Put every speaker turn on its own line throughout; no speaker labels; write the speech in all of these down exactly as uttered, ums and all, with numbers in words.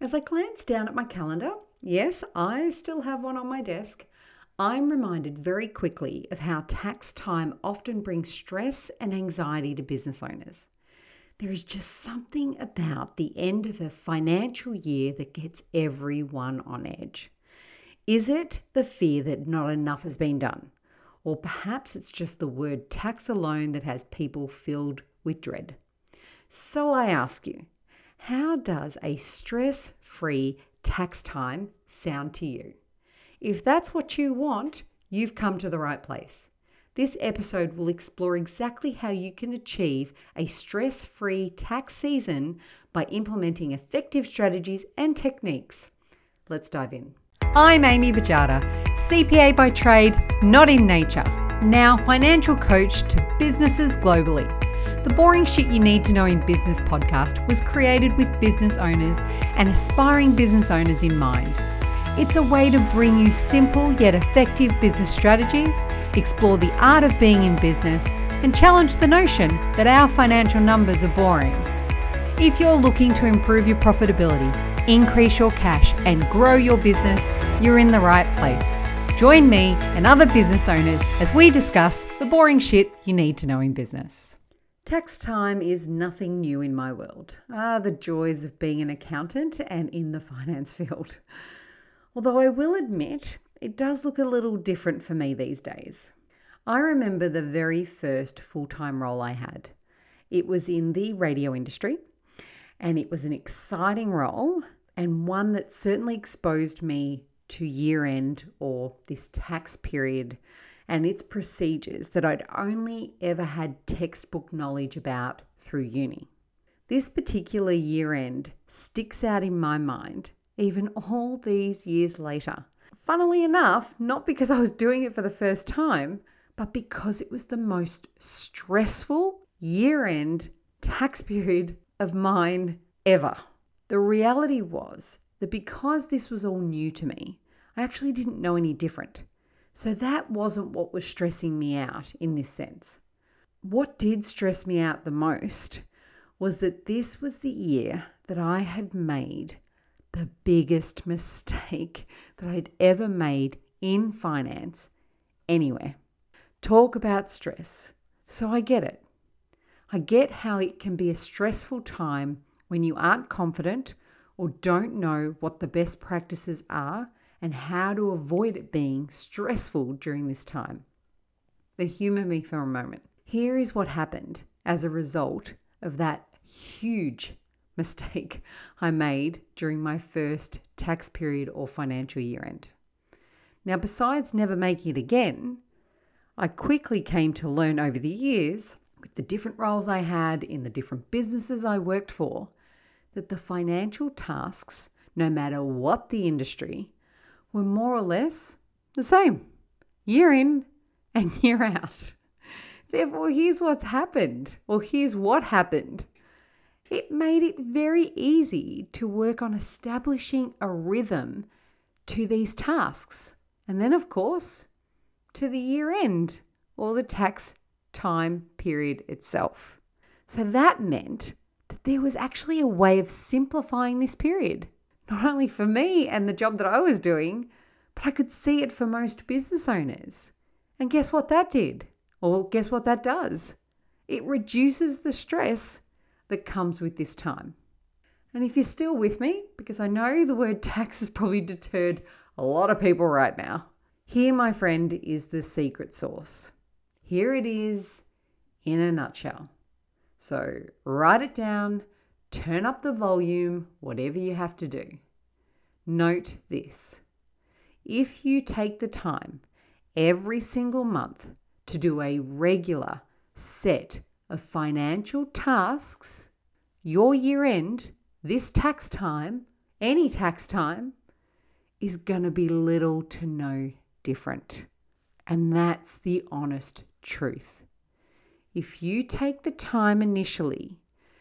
As I glance down at my calendar, yes, I still have one on my desk, I'm reminded very quickly of how tax time often brings stress and anxiety to business owners. There is just something about the end of a financial year that gets everyone on edge. Is it the fear that not enough has been done? Or perhaps it's just the word tax alone that has people filled with dread. So I ask you, how does a stress-free tax time sound to you? If that's what you want, you've come to the right place. This episode will explore exactly how you can achieve a stress-free tax season by implementing effective strategies and techniques. Let's dive in. I'm Amy Bajada, C P A by trade, not in nature, now financial coach to businesses globally. The Boring Shit You Need to Know in Business podcast was created with business owners and aspiring business owners in mind. It's a way to bring you simple yet effective business strategies, explore the art of being in business, and challenge the notion that our financial numbers are boring. If you're looking to improve your profitability, increase your cash, and grow your business, you're in the right place. Join me and other business owners as we discuss the boring shit you need to know in business. Tax time is nothing new in my world. Ah, the joys of being an accountant and in the finance field. Although I will admit, it does look a little different for me these days. I remember the very first full-time role I had. It was in the radio industry, and it was an exciting role and one that certainly exposed me to year-end or this tax period and its procedures that I'd only ever had textbook knowledge about through uni. This particular year-end sticks out in my mind even all these years later. Funnily enough, not because I was doing it for the first time, but because it was the most stressful year-end tax period of mine ever. The reality was that because this was all new to me, I actually didn't know any different. So that wasn't what was stressing me out in this sense. What did stress me out the most was that this was the year that I had made the biggest mistake that I'd ever made in finance anywhere. Talk about stress. So I get it. I get how it can be a stressful time when you aren't confident or don't know what the best practices are and how to avoid it being stressful during this time. But humor me for a moment. Here is what happened as a result of that huge mistake I made during my first tax period or financial year end. Now, besides never making it again, I quickly came to learn over the years, with the different roles I had in the different businesses I worked for, that the financial tasks, no matter what the industry, were more or less the same, year in and year out. Therefore, here's what's happened, or here's what happened. It made it very easy to work on establishing a rhythm to these tasks. And then, of course, to the year end or the tax time period itself. So that meant that there was actually a way of simplifying this period, not only for me and the job that I was doing, but I could see it for most business owners. And guess what that did? Or guess what that does? It reduces the stress that comes with this time. And if you're still with me, because I know the word tax has probably deterred a lot of people right now, here, my friend, is the secret sauce. Here it is in a nutshell. So write it down, turn up the volume, whatever you have to do. Note this. If you take the time every single month to do a regular set of financial tasks, your year end, this tax time, any tax time, is going to be little to no different. And that's the honest truth. If you take the time initially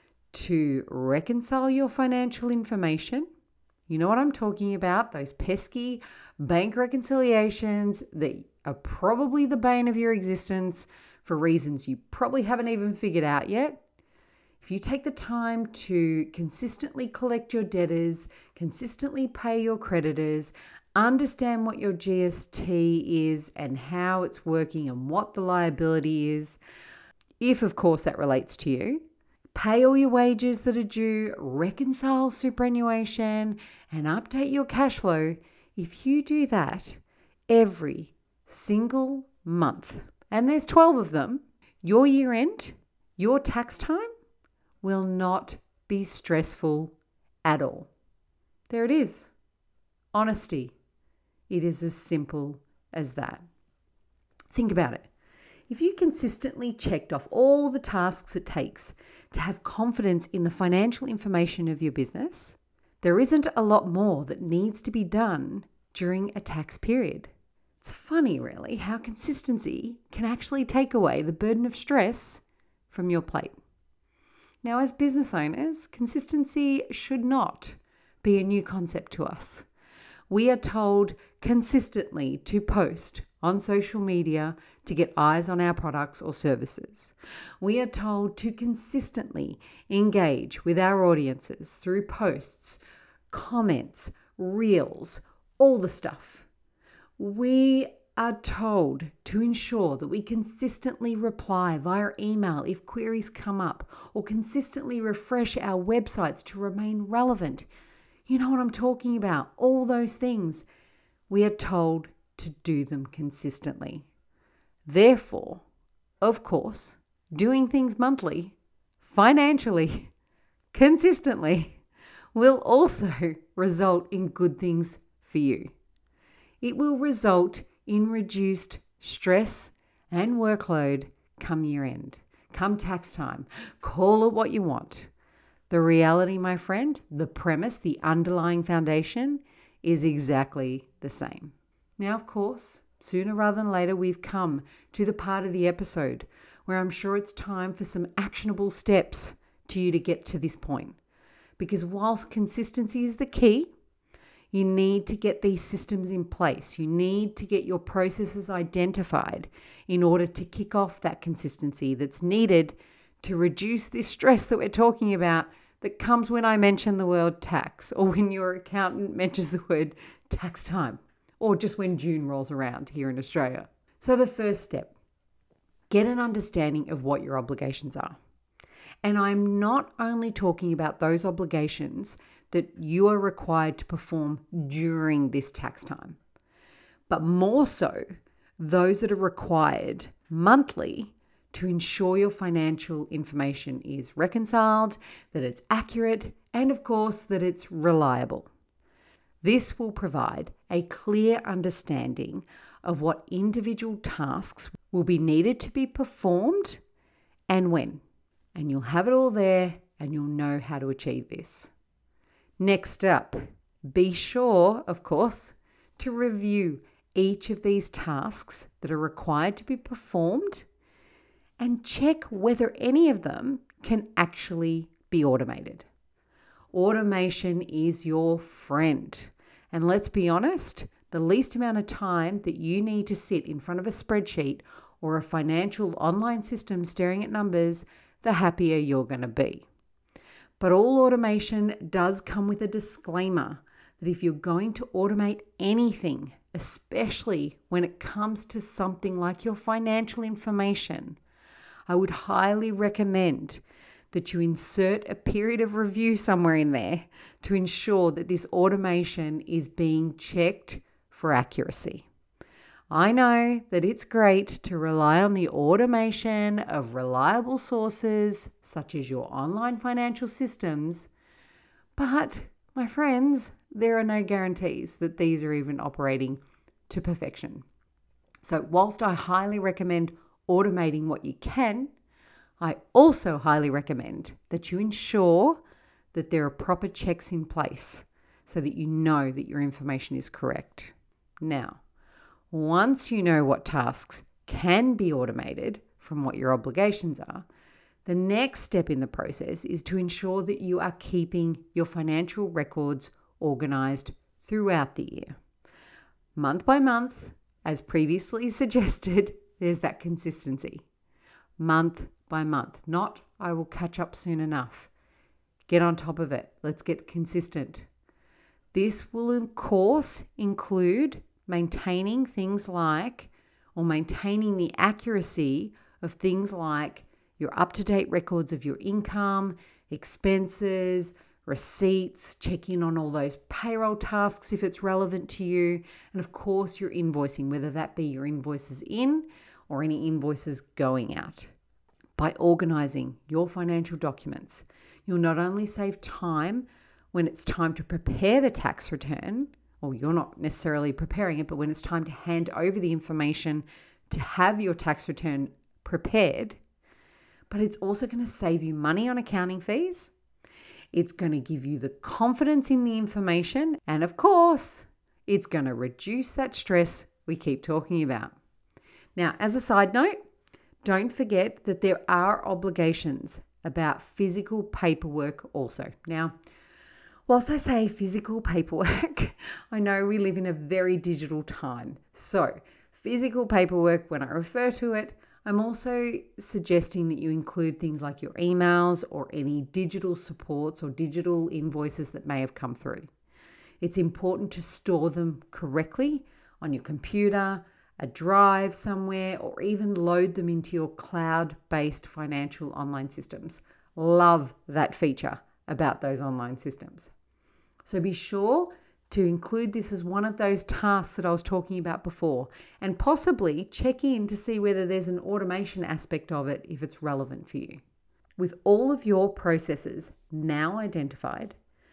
to reconcile your financial information, you know what I'm talking about, those pesky bank reconciliations that are probably the bane of your existence for reasons you probably haven't even figured out yet. if you take the time to consistently collect your debtors, consistently pay your creditors, understand what your G S T is and how it's working and what the liability is, if of course that relates to you, pay all your wages that are due, reconcile superannuation, and update your cash flow. If you do that every single month, and there's twelve of them, your year end, your tax time will not be stressful at all. There it is. Honesty. It is as simple as that. Think about it. If you consistently checked off all the tasks it takes to have confidence in the financial information of your business, there isn't a lot more that needs to be done during a tax period. It's funny, really, how consistency can actually take away the burden of stress from your plate. Now, as business owners, consistency should not be a new concept to us. We are told consistently to post on social media to get eyes on our products or services. We are told to consistently engage with our audiences through posts, comments, reels, all the stuff. We are told to ensure that we consistently reply via email if queries come up, or consistently refresh our websites to remain relevant. You know what I'm talking about, all those things. We are told to do them consistently. Therefore, of course, doing things monthly, financially, consistently, will also result in good things for you. It will result in reduced stress and workload come year end, come tax time. Call it what you want. The reality, my friend, the premise, the underlying foundation is exactly the same. Now, of course, sooner rather than later, we've come to the part of the episode where I'm sure it's time for some actionable steps to you to get to this point. Because whilst consistency is the key, you need to get these systems in place. You need to get your processes identified in order to kick off that consistency that's needed to reduce this stress that we're talking about that comes when I mention the word tax, or when your accountant mentions the word tax time, or just when June rolls around here in Australia. So the first step, get an understanding of what your obligations are. And I'm not only talking about those obligations that you are required to perform during this tax time, but more so those that are required monthly to ensure your financial information is reconciled, that it's accurate, and of course that it's reliable. This will provide a clear understanding of what individual tasks will be needed to be performed and when. And you'll have it all there and you'll know how to achieve this. Next up, be sure, of course, to review each of these tasks that are required to be performed and check whether any of them can actually be automated. Automation is your friend. And let's be honest, the least amount of time that you need to sit in front of a spreadsheet or a financial online system staring at numbers, the happier you're going to be. But all automation does come with a disclaimer that if you're going to automate anything, especially when it comes to something like your financial information, I would highly recommend that you insert a period of review somewhere in there to ensure that this automation is being checked for accuracy. I know that it's great to rely on the automation of reliable sources such as your online financial systems, but my friends, there are no guarantees that these are even operating to perfection. So whilst I highly recommend automating what you can, I also highly recommend that you ensure that there are proper checks in place so that you know that your information is correct. Now, once you know what tasks can be automated from what your obligations are, the next step in the process is to ensure that you are keeping your financial records organized throughout the year. Month by month, as previously suggested, there's that consistency. Month by month, not I will catch up soon enough. Get on top of it. Let's get consistent. This will, of course, include maintaining things like, or maintaining the accuracy of things like your up-to-date records of your income, expenses, receipts, check in on all those payroll tasks if it's relevant to you, and of course your invoicing, whether that be your invoices in or any invoices going out. By organizing your financial documents, you'll not only save time when it's time to prepare the tax return, or you're not necessarily preparing it, but when it's time to hand over the information to have your tax return prepared, but it's also going to save you money on accounting fees. It's going to give you the confidence in the information. And of course, it's going to reduce that stress we keep talking about. Now, as a side note, don't forget that there are obligations about physical paperwork also. Now, whilst I say physical paperwork, I know we live in a very digital time. So, physical paperwork, when I refer to it, I'm also suggesting that you include things like your emails or any digital supports or digital invoices that may have come through. It's important to store them correctly on your computer, a drive somewhere, or even load them into your cloud-based financial online systems. Love that feature about those online systems. So be sure to include this as one of those tasks that I was talking about before, and possibly check in to see whether there's an automation aspect of it if it's relevant for you. With all of your processes now identified,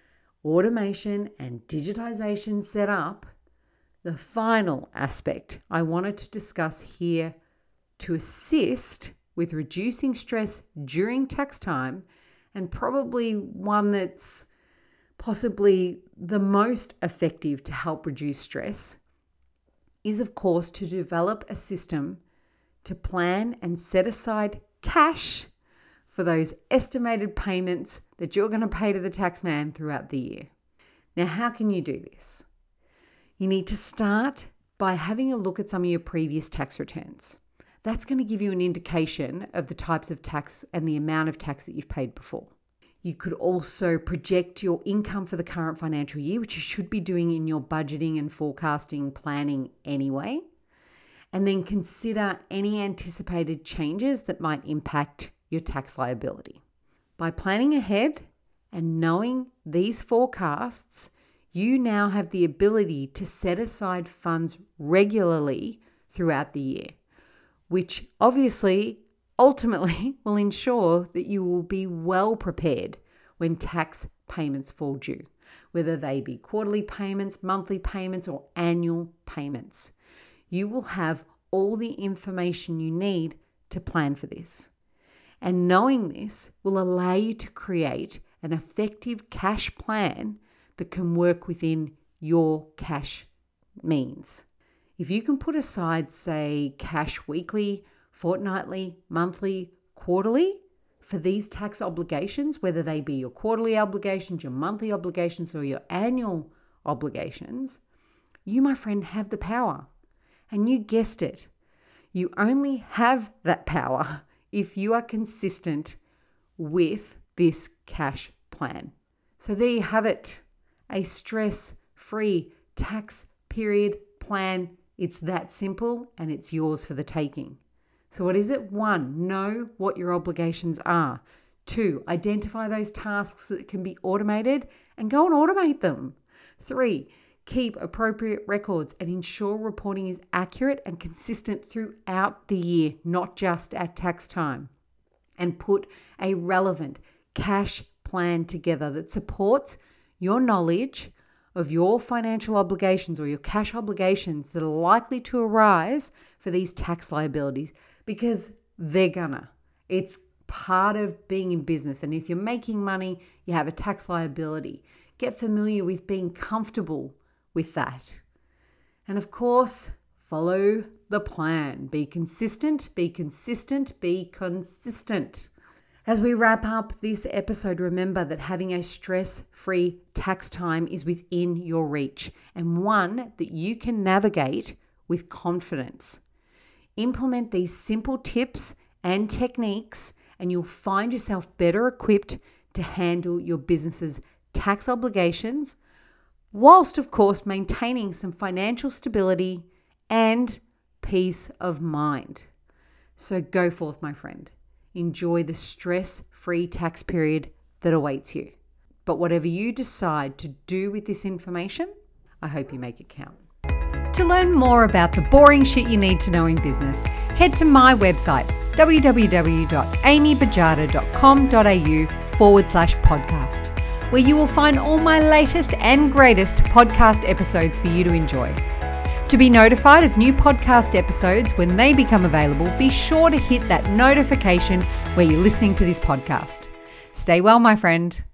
automation and digitization set up, the final aspect I wanted to discuss here to assist with reducing stress during tax time, and probably one that's possibly the most effective to help reduce stress, is of course to develop a system to plan and set aside cash for those estimated payments that you're going to pay to the taxman throughout the year. Now, how can you do this? You need to start by having a look at some of your previous tax returns. That's going to give you an indication of the types of tax and the amount of tax that you've paid before. You could also project your income for the current financial year, which you should be doing in your budgeting and forecasting planning anyway. And then consider any anticipated changes that might impact your tax liability. By planning ahead and knowing these forecasts, you now have the ability to set aside funds regularly throughout the year, which obviously ultimately will ensure that you will be well prepared when tax payments fall due, whether they be quarterly payments, monthly payments, or annual payments. You will have all the information you need to plan for this. And knowing this will allow you to create an effective cash plan that can work within your cash means. If you can put aside, say, cash weekly, fortnightly, monthly, quarterly for these tax obligations, whether they be your quarterly obligations, your monthly obligations, or your annual obligations, you, my friend, have the power. And you guessed it. You only have that power if you are consistent with this cash plan. So there you have it. A stress-free tax period plan. It's that simple, and it's yours for the taking. So what is it? One, know what your obligations are. Two, identify those tasks that can be automated and go and automate them. Three, keep appropriate records and ensure reporting is accurate and consistent throughout the year, not just at tax time. And put a relevant cash plan together that supports your knowledge of your financial obligations or your cash obligations that are likely to arise for these tax liabilities, because they're gonna. It's part of being in business. And if you're making money, you have a tax liability. Get familiar with being comfortable with that. And of course, follow the plan. Be consistent, be consistent, be consistent. As we wrap up this episode, remember that having a stress-free tax time is within your reach, and one that you can navigate with confidence. Implement these simple tips and techniques, and you'll find yourself better equipped to handle your business's tax obligations, whilst of course maintaining some financial stability and peace of mind. So go forth, my friend. Enjoy the stress-free tax period that awaits you. But whatever you decide to do with this information, I hope you make it count. To learn more about the boring shit you need to know in business, head to my website, www.amybajada.com.au forward slash podcast, where you will find all my latest and greatest podcast episodes for you to enjoy. To be notified of new podcast episodes when they become available, be sure to hit that notification where you're listening to this podcast. Stay well, my friend.